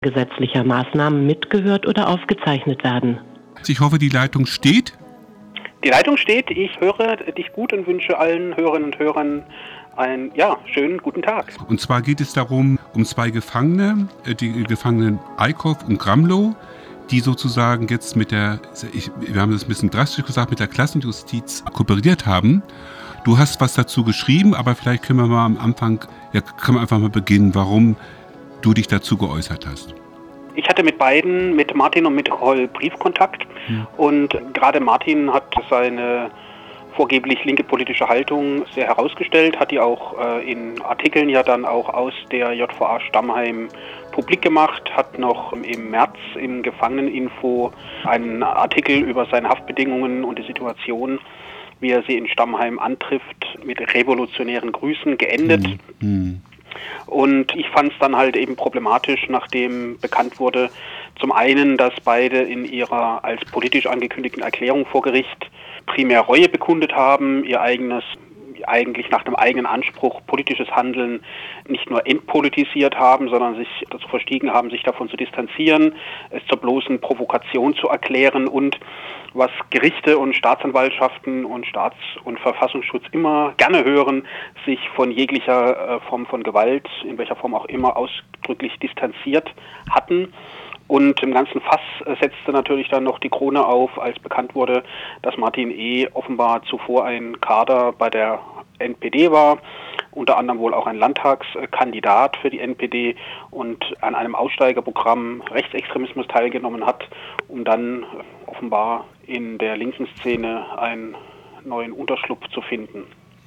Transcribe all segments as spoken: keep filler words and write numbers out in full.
gesetzlicher Maßnahmen mitgehört oder aufgezeichnet werden. Ich hoffe, die Leitung steht. Die Leitung steht. Ich höre dich gut und wünsche allen Hörerinnen und Hörern einen ja, schönen guten Tag. Und zwar geht es darum, um zwei Gefangene, die Gefangenen Eickhoff und Gramlow, die sozusagen jetzt mit der, ich, wir haben das ein bisschen drastisch gesagt, mit der Klassenjustiz kooperiert haben. Du hast was dazu geschrieben, aber vielleicht können wir mal am Anfang, ja, können wir einfach mal beginnen, warum du dich dazu geäußert hast. Ich hatte mit beiden, mit Martin und mit Roll, Briefkontakt. Hm. Und gerade Martin hat seine vorgeblich linke politische Haltung sehr herausgestellt, hat die auch äh, in Artikeln ja dann auch aus der J V A Stammheim publik gemacht, hat noch im März im Gefangeneninfo einen Artikel über seine Haftbedingungen und die Situation, wie er sie in Stammheim antrifft, mit revolutionären Grüßen geendet. Mhm. Und ich fand es dann halt eben problematisch, nachdem bekannt wurde, zum einen, dass beide in ihrer als politisch angekündigten Erklärung vor Gericht primär Reue bekundet haben, ihr eigenes, eigentlich nach dem eigenen Anspruch politisches Handeln nicht nur entpolitisiert haben, sondern sich dazu verstiegen haben, sich davon zu distanzieren, es zur bloßen Provokation zu erklären und was Gerichte und Staatsanwaltschaften und Staats- und Verfassungsschutz immer gerne hören, sich von jeglicher äh, Form von Gewalt, in welcher Form auch immer, ausdrücklich distanziert hatten. Und im ganzen Fass setzte natürlich dann noch die Krone auf, als bekannt wurde, dass Martin E. offenbar zuvor ein Kader bei der N P D war, unter anderem wohl auch ein Landtagskandidat für die N P D und an einem Aussteigerprogramm Rechtsextremismus teilgenommen hat, um dann offenbar in der linken Szene einen neuen Unterschlupf zu finden.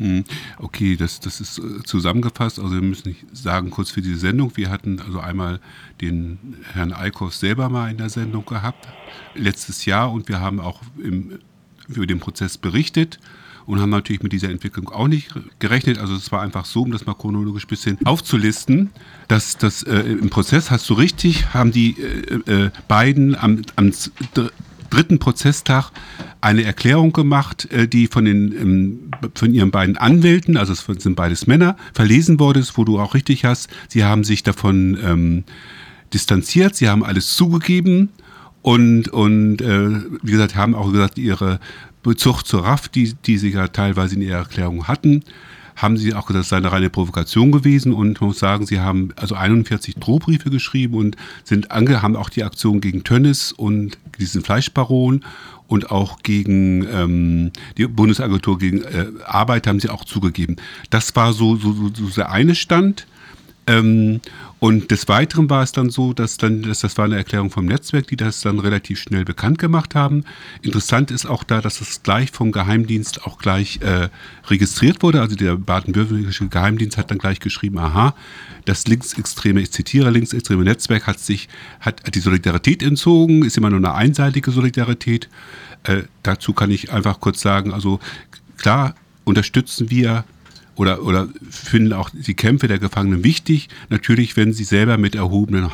Okay, das, das ist zusammengefasst. Also wir müssen nicht sagen, kurz für diese Sendung, wir hatten also einmal den Herrn Eickhoff selber mal in der Sendung gehabt, letztes Jahr, und wir haben auch im, über den Prozess berichtet und haben natürlich mit dieser Entwicklung auch nicht gerechnet. Also es war einfach so, um das mal chronologisch ein bisschen aufzulisten, dass das äh, im Prozess, hast du richtig, haben die äh, äh, beiden am, am dritten Prozesstag eine Erklärung gemacht, die von den von ihren beiden Anwälten, also es sind beides Männer, verlesen worden ist, wo du auch richtig hast. Sie haben sich davon ähm, distanziert, sie haben alles zugegeben und und äh, wie gesagt, haben auch gesagt, ihre Bezug zur R A F, die die sie ja teilweise in ihrer Erklärung hatten, haben sie auch gesagt, es sei eine reine Provokation gewesen, und man muss sagen, sie haben also einundvierzig Drohbriefe geschrieben und sind ange, haben auch die Aktion gegen Tönnies und diesen Fleischbaron und auch gegen ähm, die Bundesagentur gegen äh, Arbeit haben sie auch zugegeben. Das war so, so, so, so der eine Stand. Ähm, und des Weiteren war es dann so, dass dann, dass das war eine Erklärung vom Netzwerk, die das dann relativ schnell bekannt gemacht haben. Interessant ist auch da, dass es gleich vom Geheimdienst auch gleich äh, registriert wurde. Also der baden-württembergische Geheimdienst hat dann gleich geschrieben, aha, das linksextreme, ich zitiere, linksextreme Netzwerk hat sich, hat die Solidarität entzogen, ist immer nur eine einseitige Solidarität. Äh, dazu kann ich einfach kurz sagen, also klar unterstützen wir Oder, oder finden auch die Kämpfe der Gefangenen wichtig. Natürlich, wenn sie selber mit erhobenem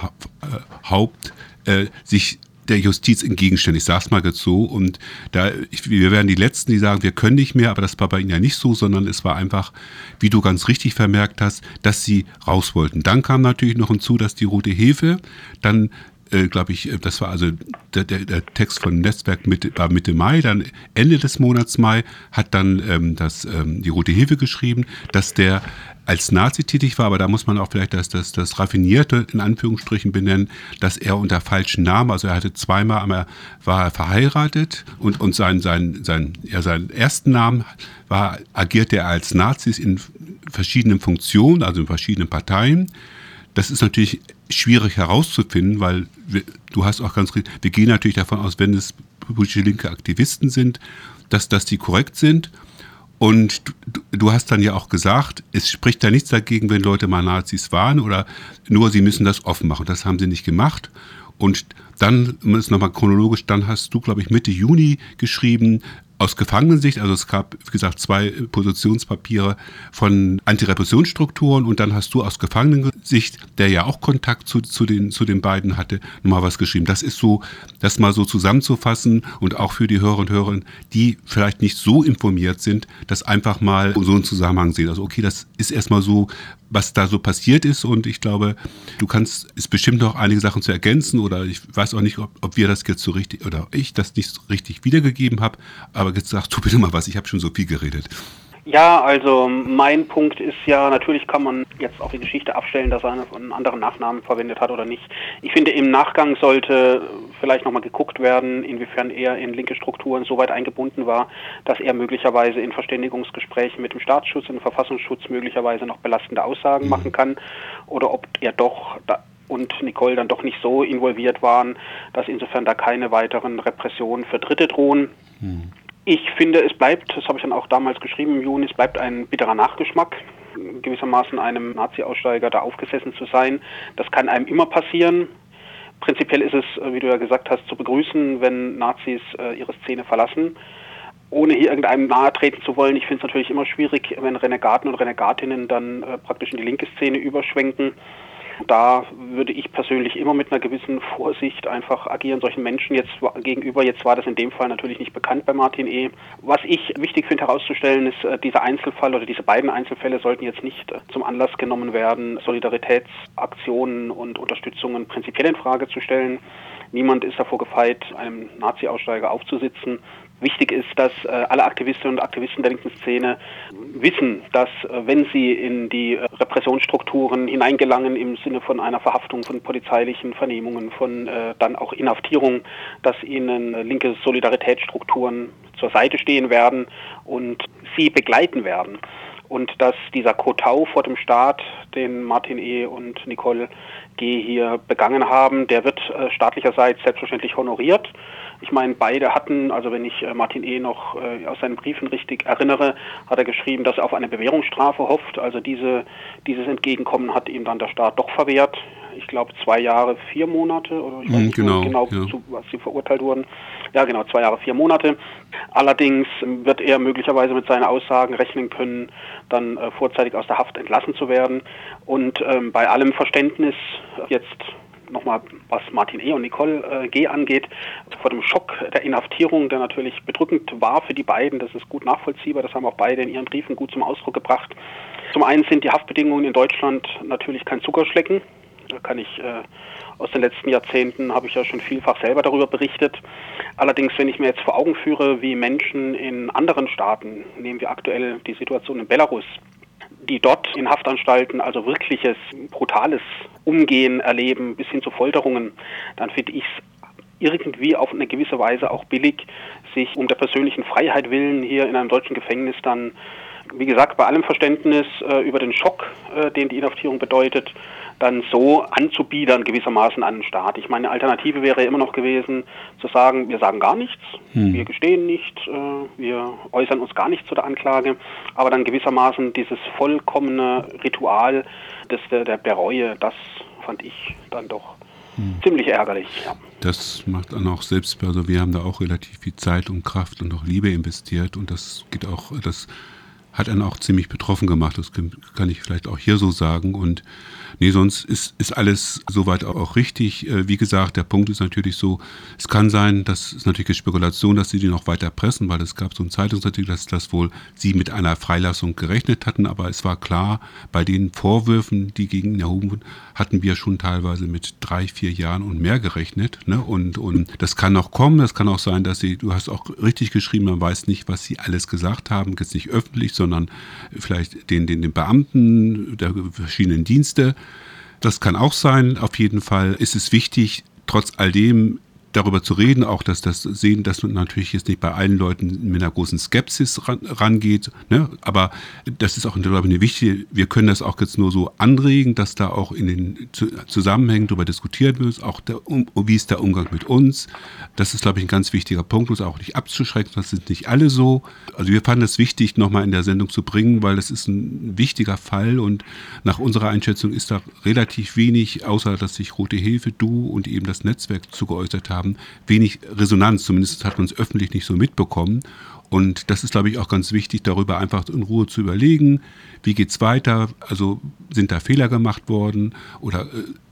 Haupt äh, sich der Justiz entgegenstellen. Ich sage es mal jetzt so. Und da, ich, wir wären die Letzten, die sagen, wir können nicht mehr, aber das war bei ihnen ja nicht so, sondern es war einfach, wie du ganz richtig vermerkt hast, dass sie raus wollten. Dann kam natürlich noch hinzu, dass die Rote Hilfe dann Äh, glaube ich, das war also der, der, der Text von Netzwerk Mitte, war Mitte Mai, dann Ende des Monats Mai hat dann ähm, das, ähm, die Rote Hilfe geschrieben, dass der als Nazi tätig war, aber da muss man auch vielleicht das, das, das Raffinierte in Anführungsstrichen benennen, dass er unter falschen Namen, also er hatte zweimal, einmal war er verheiratet und, und sein, sein, sein, ja, seinen ersten Namen war, agierte er als Nazis in verschiedenen Funktionen, also in verschiedenen Parteien. Das ist natürlich schwierig herauszufinden, weil wir, du hast auch ganz richtig, wir gehen natürlich davon aus, wenn es politische linke Aktivisten sind, dass, dass die korrekt sind. Und du, du hast dann ja auch gesagt, es spricht da nichts dagegen, wenn Leute mal Nazis waren, oder nur sie müssen das offen machen. Das haben sie nicht gemacht. Und dann, um es nochmal chronologisch, dann hast du, glaube ich, Mitte Juni geschrieben, aus Gefangenensicht, also es gab, wie gesagt, zwei Positionspapiere von Antirepressionsstrukturen, und dann hast du aus Gefangenensicht, der ja auch Kontakt zu, zu, den, zu den beiden hatte, nochmal was geschrieben. Das ist so, das mal so zusammenzufassen, und auch für die Hörer und Hörerinnen, die vielleicht nicht so informiert sind, das einfach mal so einen Zusammenhang sehen. Also okay, das ist erstmal so, was da so passiert ist. Und ich glaube, du kannst, ist bestimmt noch einige Sachen zu ergänzen oder ich weiß auch nicht, ob, ob wir das jetzt so richtig oder ich das nicht so richtig wiedergegeben habe. Aber jetzt sagst du bitte mal was, ich habe schon so viel geredet. Ja, also mein Punkt ist ja, natürlich kann man jetzt auf die Geschichte abstellen, dass er einen anderen Nachnamen verwendet hat oder nicht. Ich finde, im Nachgang sollte vielleicht nochmal geguckt werden, inwiefern er in linke Strukturen so weit eingebunden war, dass er möglicherweise in Verständigungsgesprächen mit dem Staatsschutz und dem Verfassungsschutz möglicherweise noch belastende Aussagen mhm. machen kann oder ob er doch da und Nicole dann doch nicht so involviert waren, dass insofern da keine weiteren Repressionen für Dritte drohen. Mhm. Ich finde, es bleibt, das habe ich dann auch damals geschrieben im Juni, es bleibt ein bitterer Nachgeschmack, gewissermaßen einem Nazi-Aussteiger da aufgesessen zu sein. Das kann einem immer passieren. Prinzipiell ist es, wie du ja gesagt hast, zu begrüßen, wenn Nazis äh, ihre Szene verlassen. Ohne hier irgendeinem nahe treten zu wollen, ich finde es natürlich immer schwierig, wenn Renegaten und Renegatinnen dann äh, praktisch in die linke Szene überschwenken. Da würde ich persönlich immer mit einer gewissen Vorsicht einfach agieren, solchen Menschen jetzt gegenüber. Jetzt war das in dem Fall natürlich nicht bekannt bei Martin E. Was ich wichtig finde herauszustellen, ist, dieser Einzelfall oder diese beiden Einzelfälle sollten jetzt nicht zum Anlass genommen werden, Solidaritätsaktionen und Unterstützungen prinzipiell in Frage zu stellen. Niemand ist davor gefeit, einem Nazi-Aussteiger aufzusitzen. Wichtig ist, dass äh, alle Aktivistinnen und Aktivisten der linken Szene wissen, dass äh, wenn sie in die äh, Repressionsstrukturen hineingelangen im Sinne von einer Verhaftung, von polizeilichen Vernehmungen, von äh, dann auch Inhaftierung, dass ihnen äh, linke Solidaritätsstrukturen zur Seite stehen werden und sie begleiten werden. Und dass dieser Kotau vor dem Staat, den Martin E. und Nicole G. hier begangen haben, der wird äh, staatlicherseits selbstverständlich honoriert. Ich meine, beide hatten, also wenn ich äh, Martin E. noch äh, aus seinen Briefen richtig erinnere, hat er geschrieben, dass er auf eine Bewährungsstrafe hofft. Also diese, dieses Entgegenkommen hat ihm dann der Staat doch verwehrt. Ich glaube zwei Jahre, vier Monate oder ich weiß nicht genau, genau, ja. zu was sie verurteilt wurden. Ja genau, zwei Jahre, vier Monate. Allerdings wird er möglicherweise mit seinen Aussagen rechnen können, dann äh, vorzeitig aus der Haft entlassen zu werden. Und ähm, bei allem Verständnis jetzt nochmal, was Martin E. und Nicole äh, G. angeht, vor dem Schock der Inhaftierung, der natürlich bedrückend war für die beiden, das ist gut nachvollziehbar, das haben auch beide in ihren Briefen gut zum Ausdruck gebracht. Zum einen sind die Haftbedingungen in Deutschland natürlich kein Zuckerschlecken. Da kann ich äh, aus den letzten Jahrzehnten, habe ich ja schon vielfach selber darüber berichtet. Allerdings, wenn ich mir jetzt vor Augen führe, wie Menschen in anderen Staaten, nehmen wir aktuell die Situation in Belarus, die dort in Haftanstalten also wirkliches, brutales Umgehen erleben, bis hin zu Folterungen, dann finde ich es irgendwie auf eine gewisse Weise auch billig, sich um der persönlichen Freiheit willen hier in einem deutschen Gefängnis dann, wie gesagt, bei allem Verständnis äh, über den Schock, äh, den die Inhaftierung bedeutet, dann so anzubiedern gewissermaßen an den Staat. Ich meine, eine Alternative wäre immer noch gewesen, zu sagen, wir sagen gar nichts, hm. wir gestehen nicht, äh, wir äußern uns gar nicht zu der Anklage, aber dann gewissermaßen dieses vollkommene Ritual des, der, der Reue, das fand ich dann doch hm. ziemlich ärgerlich. Ja. Das macht dann auch selbst, also wir haben da auch relativ viel Zeit und Kraft und auch Liebe investiert und das geht auch, das hat einen auch ziemlich betroffen gemacht, das kann ich vielleicht auch hier so sagen und nee, sonst ist, ist alles soweit auch richtig. Wie gesagt, der Punkt ist natürlich so, es kann sein, das ist natürlich eine Spekulation, dass sie die noch weiter pressen, weil es gab so einen Zeitungsartikel, dass das wohl sie mit einer Freilassung gerechnet hatten, aber es war klar, bei den Vorwürfen, die gegen ihn erhoben wurden, hatten wir schon teilweise mit drei, vier Jahren und mehr gerechnet. Ne? Und, und das kann noch kommen, das kann auch sein, dass sie, du hast auch richtig geschrieben, man weiß nicht, was sie alles gesagt haben, jetzt nicht öffentlich, sondern vielleicht den, den, den Beamten der verschiedenen Dienste. Das kann auch sein. Auf jeden Fall ist es wichtig, trotz all dem darüber zu reden, auch dass das sehen, dass man natürlich jetzt nicht bei allen Leuten mit einer großen Skepsis ran, rangeht, ne? Aber das ist auch glaube ich, eine wichtige, wir können das auch jetzt nur so anregen, dass da auch in den Zusammenhängen darüber diskutiert wird, auch der, um, wie ist der Umgang mit uns. Das ist, glaube ich, ein ganz wichtiger Punkt, uns auch nicht abzuschrecken, das sind nicht alle so. Also wir fanden es wichtig, nochmal in der Sendung zu bringen, weil das ist ein wichtiger Fall und nach unserer Einschätzung ist da relativ wenig, außer dass sich Rote Hilfe, du und eben das Netzwerk zugeäußert haben, wenig Resonanz, zumindest hat man es öffentlich nicht so mitbekommen. Und das ist, glaube ich, auch ganz wichtig, darüber einfach in Ruhe zu überlegen, wie geht's weiter, also sind da Fehler gemacht worden oder äh,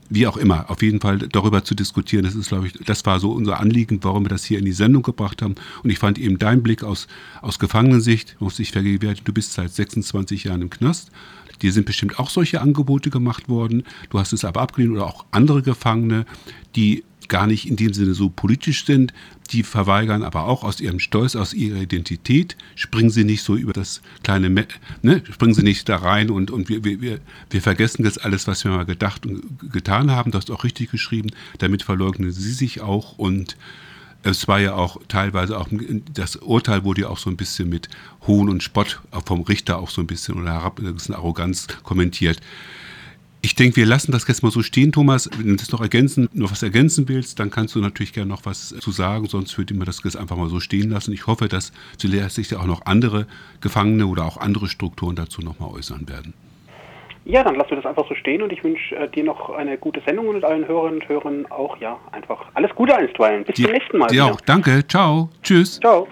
wie auch immer, auf jeden Fall darüber zu diskutieren. Das ist, glaube ich, das war so unser Anliegen, warum wir das hier in die Sendung gebracht haben. Und ich fand eben deinen Blick aus, aus Gefangenensicht, muss dich vergegenwärtigen, du bist seit sechsundzwanzig Jahren im Knast. Dir sind bestimmt auch solche Angebote gemacht worden. Du hast es aber abgelehnt oder auch andere Gefangene, die gar nicht in dem Sinne so politisch sind, die verweigern aber auch aus ihrem Stolz, aus ihrer Identität, springen sie nicht so über das kleine, Me- ne, springen sie nicht da rein und, und wir, wir, wir vergessen jetzt alles, was wir mal gedacht und getan haben, das ist auch richtig geschrieben, damit verleugnen sie sich auch und es war ja auch teilweise auch, das Urteil wurde ja auch so ein bisschen mit Hohn und Spott vom Richter auch so ein bisschen oder herab, eine gewisse Arroganz kommentiert. Ich denke, wir lassen das jetzt mal so stehen, Thomas. Wenn du das noch ergänzen, noch was ergänzen willst, dann kannst du natürlich gerne noch was zu sagen, sonst würde ich mir das jetzt einfach mal so stehen lassen. Ich hoffe, dass sich auch noch andere Gefangene oder auch andere Strukturen dazu nochmal äußern werden. Ja, dann lassen wir das einfach so stehen und ich wünsche äh, dir noch eine gute Sendung und allen Hörerinnen und Hörern auch, ja, einfach alles Gute einstweilen. Bis Die, zum nächsten Mal. Dir auch. Danke. Ciao. Tschüss. Ciao.